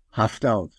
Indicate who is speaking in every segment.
Speaker 1: 70.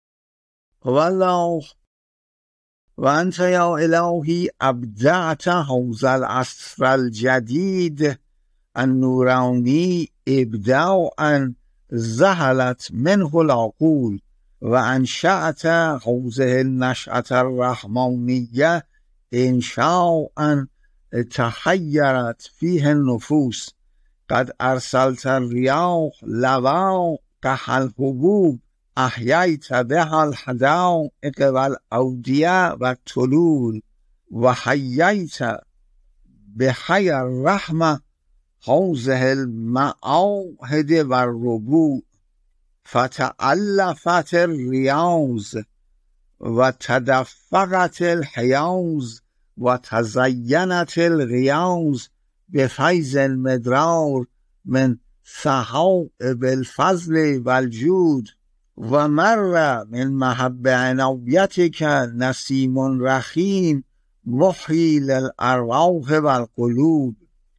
Speaker 1: والله وانت یا الهی ابدعت هذا العصر الجدید النورانی ابداعا زهلت منه العقول و انشأت هذه النشأة الرحمانیه انشاء تحیرت فیه النفوس قد ارسلت الریاح لواقح الحبوب احییت بها الحدائق والاودیه والطلول و حییت بحی الرحمه هذه المعاهد والربوع فتألفت الریاض و تدفقت الحیاض و تزینت الریاض بفیض المدرار من سحائب الفضل والجود و مر من محب عنایتک نسیم رخیم محیی للارواح والقلوب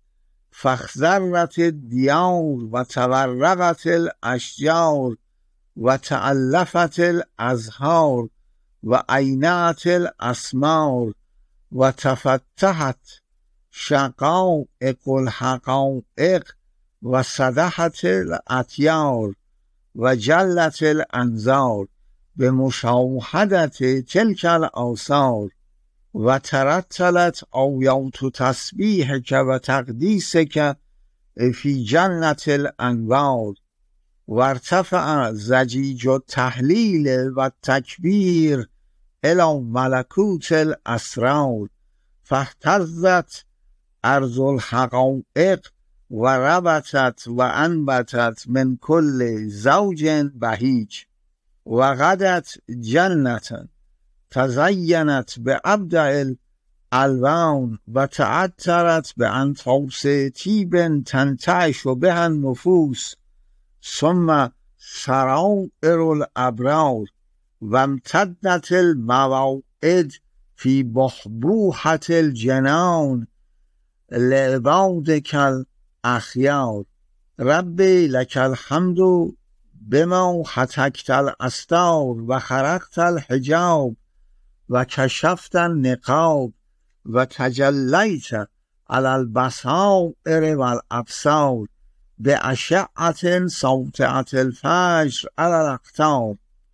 Speaker 1: فاخضرت الدیار و تورقت الاشجار و تألفت الازهار و اینعت الاسمار و تفتحت شقائق الحقائق و صدحت الاطیار و جلت الانظار بمشاهدت تلک الآثار و ترتلت آیات تسبیحک و تقدیسک فی جنت الانوار و ارتفع ضجیج التهلیل و التکبیر الی ملکوت الاسرار فاهتزت ارض الحقائق و ربتت و انبتت من کل زوج بهیج و غدت جنتا تزینت بابدع الالوان و تعطرت بانفاس طیب تنتعش بها النفوس ثم سرائر الابرار و امتدت المواعد فی بحبوحة الجنان لعبادک الاخیار ربی لک الحمد بما حتکت الاستار و خرقت الحجاب و کشفت النقاب و تجلیت علی البصائر والابصار باشعة ساطعة الفجر علی الاقطار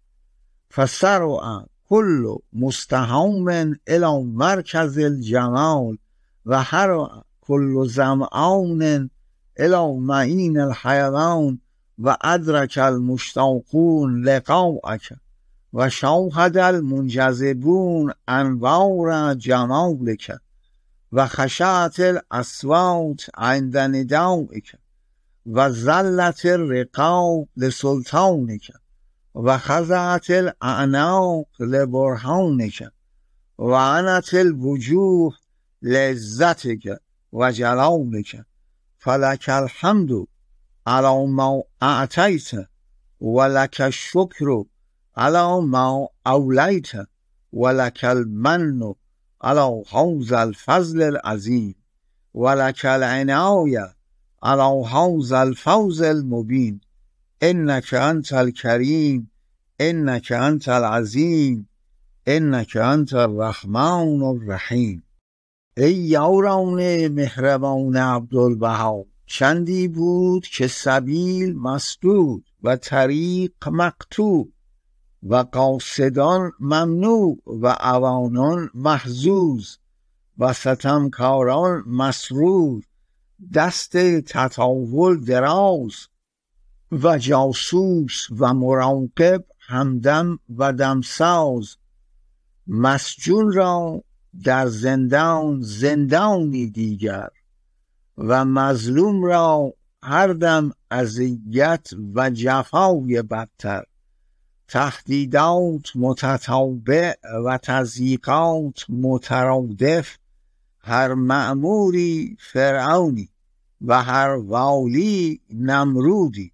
Speaker 1: فسرع كل مستهام الى مرکز الجمال و هرع كل ظمآن الى معین الحیوان و ادرک المشتاقون لقاءک و شاهد المنجذبون انوار جمالک و خشعت الاصوات عند ندائک و ذلت الرقاب لسلطانک و خضعت الاعناق لبرهانک و عنت الوجوه لعزتک و جلالک فلک الحمد علی ما اعطیت و لک الشکر علی ما اولیت و لک المن علی هذا الفضل العظیم و لک العنایة علی هذا الفوز المبین انک انت الکریم انک انت العظیم انک انت الرحمن الرحیم. ای یاران مهربان عبدالبها، چندی بود که سبیل مسدود و طریق مقطوع و قاصدان ممنوع و عوانان محظوظ و ستمکاران مسرور، دست تطاول دراز و جاسوس و مراقب همدم و دمساز، مسجون را در زندان زندانی دیگر و مظلوم را هر دم اذیت و جفای بدتر، تهدیدات متتابع و تضییقات مترادف، هر مأموری فرعونی و هر والی نمرودی.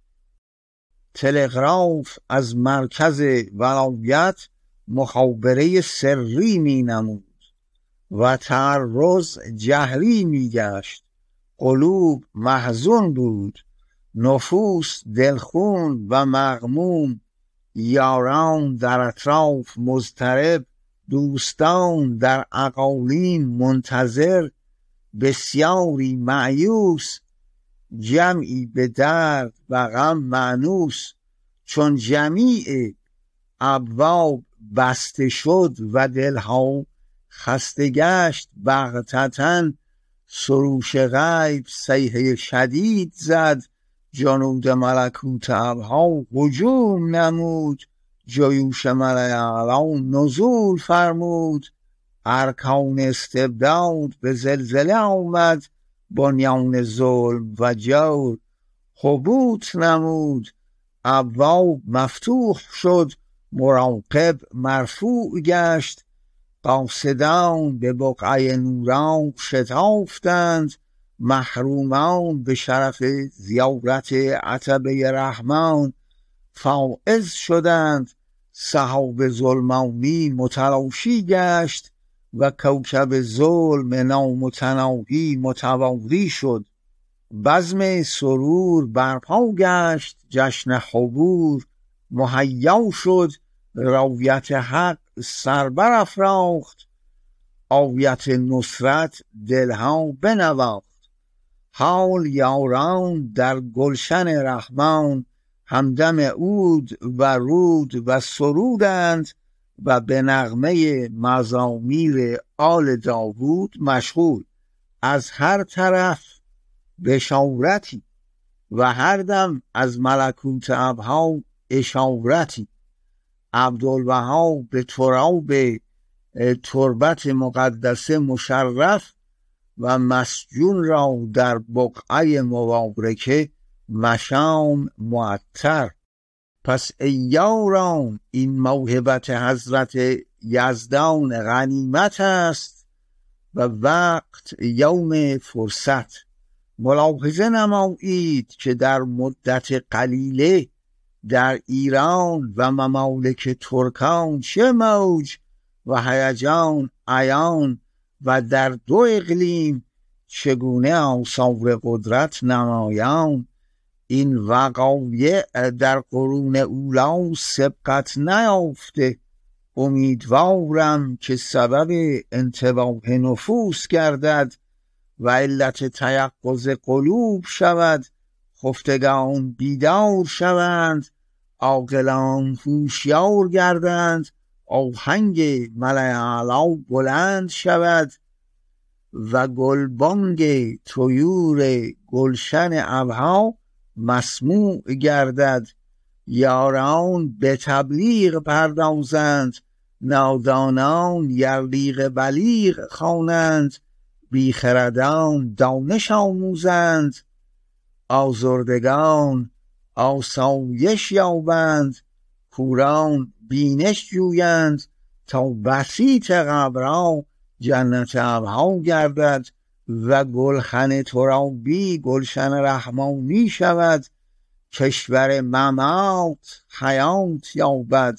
Speaker 1: تلگراف از مرکز ولایت مخابره سری می نمود و تعرض جهری می گشت. قلوب محزون بود، نفوس دلخون و مغموم، یاران در اطراف مضطرب، دوستان در اقالیم منتظر، بسیاری مایوس، جمعی به درد و غم مانوس. چون جمیع ابواب بسته شد و دلها خسته گشت، بغتةً سروش غیب صیحه شدید زد، جنود ملکوت ابرها هجوم نمود، جیوش ملأ اعلی نزول فرمود، ارکان استبداد به زلزله آمد، بنیان ظلم و جور هبوط نمود. ابواب مفتوح شد، مراقب مرفوع گشت، قاصدان به بقعه نوران شتافتند، محرومان به شرف زیارت عتبه رحمان فائز شدند. سحاب ظلمانی متلاشی گشت و کوکب ظلم نامتناهی متواری شد. بزم سرور برپا گشت، جشن حبور مهیا شد، رویت حق سر برافراخت، آیت نصرت دلها بنواخت. حال یاران در گلشن رحمان، همدم عود و رود و سرودند و به نغمه مزامیر آل داوود مشغول. از هر طرف بشارتی و هر دم از ملکوت ابرها اشارتی. عبدالبها به تراب تربت مقدسه مشرف و مسجون را در بقعه مبارکه مشام معطر. پس ای یاران این موهبت حضرت یزدان غنیمت است و وقت یوم فرصت. ملاحظه نمایید که در مدت قلیله در ایران و ممالک ترکان چه موج و هیجان عیان و در دو اقلیم چگونه آثار قدرت نمایان. این وقایع در قرون اولی سبقت نیافته. امیدوارم که سبب انتباه نفوس گردد و علت تیقظ قلوب شود، خفتگان بیدار شوند، عاقلان هوشیار گردند، آهنگ ملأ اعلی بلند شود و گلبانگ طیور گلشن ابرها مسموع گردد. یاران به تبلیغ پردازند، نادانان یرلیغ بلیغ خوانند، بیخردان دانش آموزند، آزردگان آسایش یابند، کوران بینش جویند، تا بسیط قبرها جنت ابرها گردد و گلخن ترابی گلشن رحمانی شود. کشور ممات حیات یابد،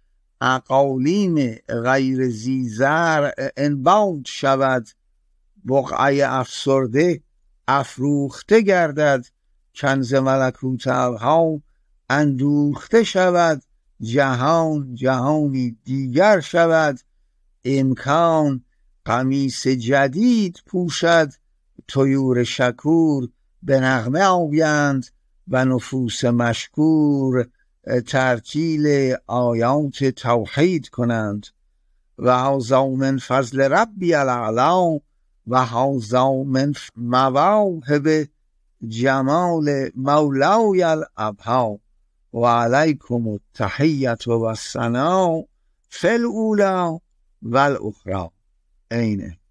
Speaker 1: اقالیم غیر ذی زرع انبات شود، بقعه افسرده افروخته گردد، کنز ملکوت ابرها اندوخته شود، جهان جهانی دیگر شود، امکان قمیص جدید پوشد، طیور شکور به نغمه آیند و نفوس مشکور ترتیل آیات توحید کنند. و هذا من فضل ربی الاعلی و هذا من مواهب جمال مولای الابها و علیکم التحیة و الثناء فی الاولی و الاخری. اینه.